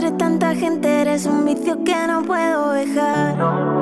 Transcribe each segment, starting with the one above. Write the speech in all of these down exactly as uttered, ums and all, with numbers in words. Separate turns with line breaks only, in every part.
entre tanta gente eres un vicio que no puedo dejar.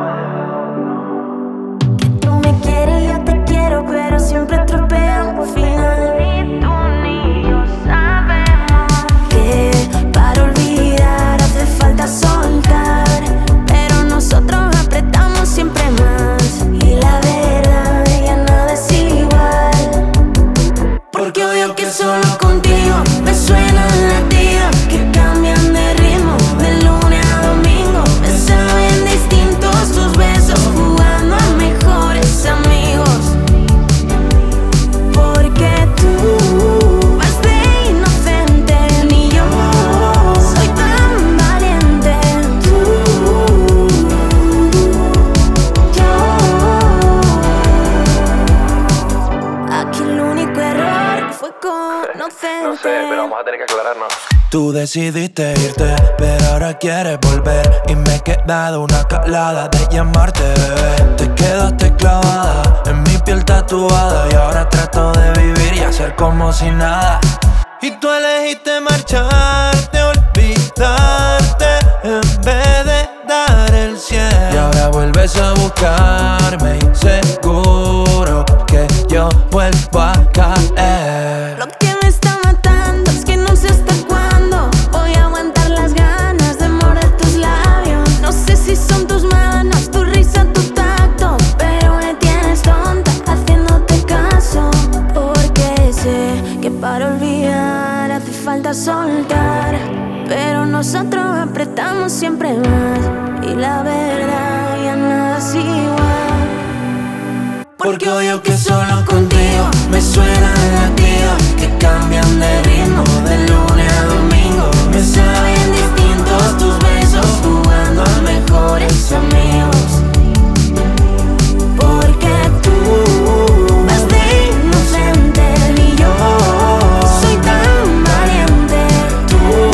Que tú me quieres y yo te quiero, pero siempre tropeamos al final. Ni tú ni yo sabemos que para olvidar hace falta soltar, pero nosotros apretamos siempre más. Y la verdad ya nada es igual, porque odio que solo contigo me suenan latidos que cambian de ritmo de lunes a domingo. Me saben distintos tus besos jugando a mejores amigos, porque tú vas de inocente, ni yo soy tan valiente. Tú, yo. Aquí el único error fue conocerte.
No sé, pero vamos a tener que aclararnos.
Tú decidiste irte, pero ahora quieres volver. Y me he quedado una calada de llamarte, bebé. Te quedaste clavada, en mi piel tatuada. Y ahora trato de vivir y hacer como si nada. Y tú elegiste marcharte, olvidarte, en vez de dar el cien. Y ahora vuelves a buscarme y seguro que yo vuelvo a caer.
Lo que me está matando es que no sé hasta cuándo voy a aguantar las ganas de morder tus labios. No sé si son tus manos, tu risa, tu tacto, pero me tienes tonta haciéndote caso, porque sé que para olvidar hace falta soltar, pero nosotros apretamos siempre más. Y la verdad ya nada es igual,
porque odio que solo contigo me suenan latidos que cambian de ritmo de lunes a domingo.
me saben distintos tus besos jugando a mejores amigos, porque tú vas de inocente, ni yo soy tan valiente. Tú,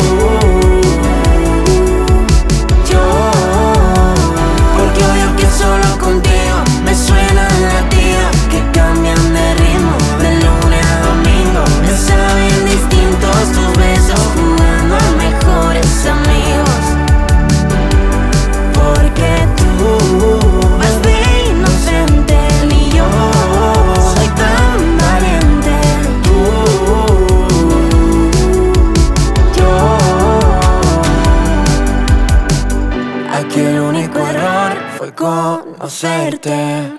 yo,
porque odio que solo contigo me suenan latidos que cambian de ritmo de lunes a domingo.
me saben distintos tus besos jugando a mejores amigos, porque tú vas de inocente, ni yo soy tan valiente. Tú, yo.
Aquí el único error fue conocerte.